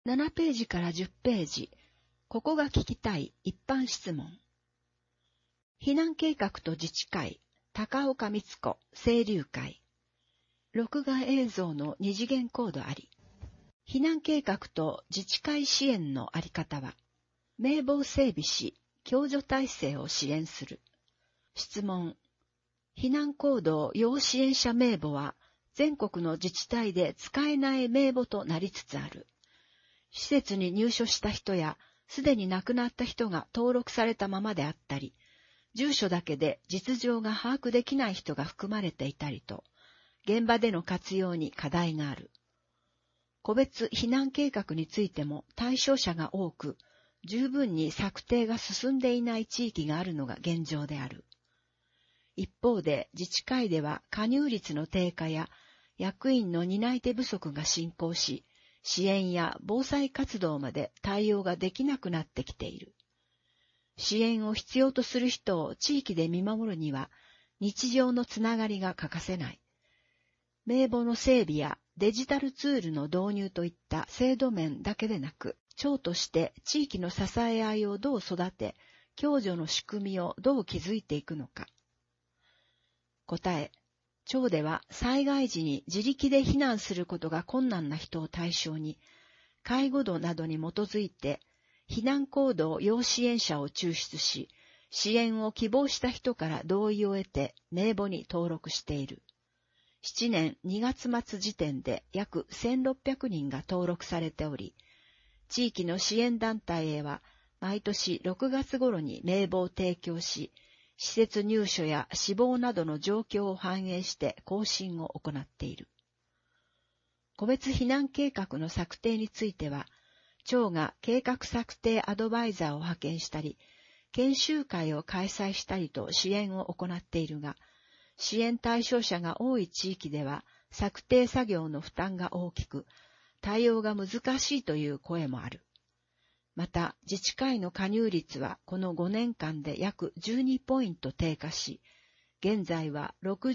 7ページから10ページ、ここが聞きたい一般質問。避難計画と自治会、高岡光子、清流会。録画映像の二次元コードあり。避難計画と自治会支援のあり方は、名簿を整備し、共助体制を支援する。質問。避難行動要支援者名簿は、全国の自治体で使えない名簿となりつつある。施設に入所した人や、すでに亡くなった人が登録されたままであったり、住所だけで実情が把握できない人が含まれていたりと、現場での活用に課題がある。個別避難計画についても対象者が多く、十分に策定が進んでいない地域があるのが現状である。一方で自治会では加入率の低下や役員の担い手不足が進行し、支援や防災活動まで対応ができなくなってきている。支援を必要とする人を地域で見守るには、日常のつながりが欠かせない。名簿の整備やデジタルツールの導入といった制度面だけでなく、町として地域の支え合いをどう育て、共助の仕組みをどう築いていくのか。答え。町では災害時に自力で避難することが困難な人を対象に、介護度などに基づいて、避難行動要支援者を抽出し、支援を希望した人から同意を得て名簿に登録している。7年2月末時点で約1600人が登録されており、地域の支援団体へは毎年6月頃に名簿を提供し、施設入所や死亡などの状況を反映して更新を行っている。個別避難計画の策定については、町が計画策定アドバイザーを派遣したり、研修会を開催したりと支援を行っているが、支援対象者が多い地域では策定作業の負担が大きく、対応が難しいという声もある。また、自治会の加入率はこの5年間で約12ポイント低下し、現在は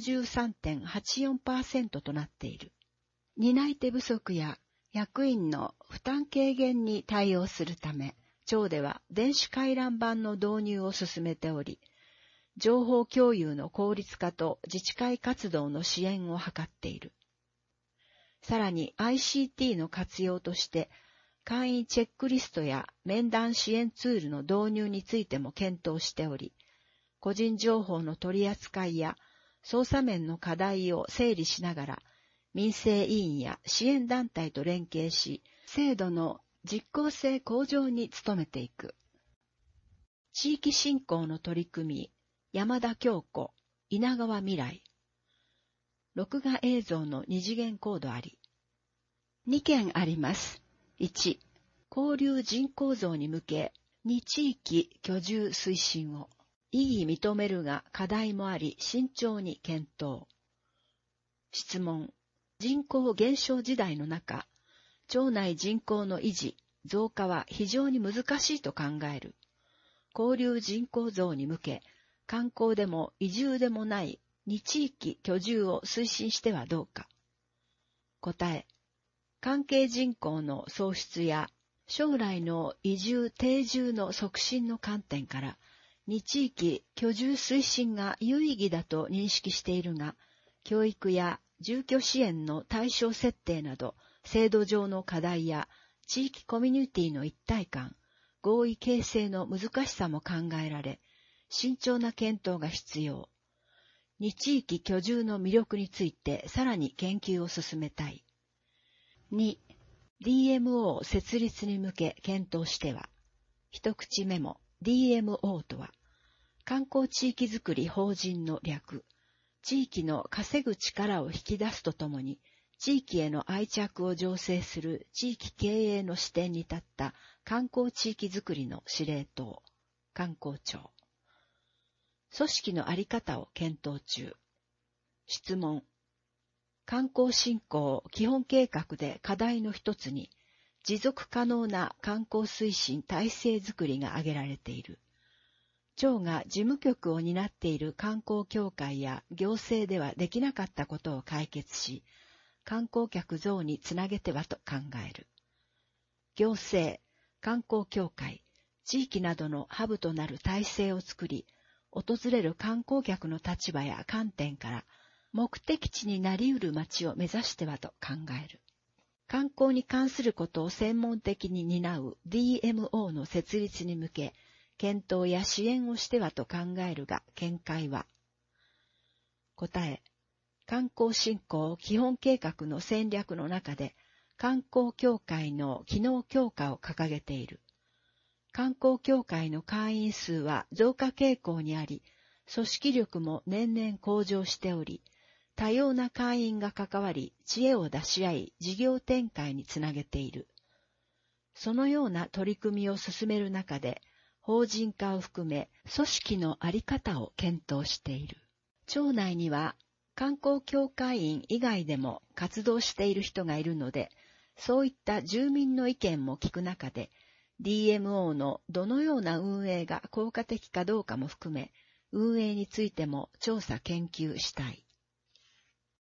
63.84% となっている。担い手不足や役員の負担軽減に対応するため、町では電子回覧板の導入を進めており、情報共有の効率化と自治会活動の支援を図っている。さらに ICT の活用として、会員チェックリストや面談支援ツールの導入についても検討しており、個人情報の取り扱いや操作面の課題を整理しながら、民生委員や支援団体と連携し、制度の実効性向上に努めていく。地域振興の取り組み、山田京子、稲川未来。録画映像の二次元コードあり。2件あります。1、交流人口増に向け、2地域居住推進を。意義認めるが課題もあり慎重に検討。質問。人口減少時代の中、町内人口の維持、増加は非常に難しいと考える。交流人口増に向け、観光でも移住でもない2地域居住を推進してはどうか。答え。関係人口の創出や将来の移住定住の促進の観点から2地域居住推進が有意義だと認識しているが、教育や住居支援の対象設定など制度上の課題や地域コミュニティの一体感、合意形成の難しさも考えられ、慎重な検討が必要。2地域居住の魅力についてさらに研究を進めたい。2、DMO 設立に向け検討しては、一口メモ、DMO とは、観光地域づくり法人の略、地域の稼ぐ力を引き出すとともに、地域への愛着を醸成する地域経営の視点に立った観光地域づくりの司令塔、観光庁。組織のあり方を検討中。質問。観光振興基本計画で課題の一つに、持続可能な観光推進体制づくりが挙げられている。町が事務局を担っている観光協会や行政ではできなかったことを解決し、観光客増につなげてはと考える。 行政、観光協会、地域などのハブとなる体制を作り、訪れる観光客の立場や観点から目的地になり得る街を目指してはと考える。観光に関することを専門的に担う DMO の設立に向け、検討や支援をしてはと考えるが、見解は。答え、観光振興基本計画の戦略の中で、観光協会の機能強化を掲げている。観光協会の会員数は増加傾向にあり、組織力も年々向上しており、多様な会員が関わり、知恵を出し合い、事業展開につなげている。そのような取り組みを進める中で、法人化を含め、組織の在り方を検討している。町内には、観光協会員以外でも活動している人がいるので、そういった住民の意見も聞く中で、DMO のどのような運営が効果的かどうかも含め、運営についても調査研究したい。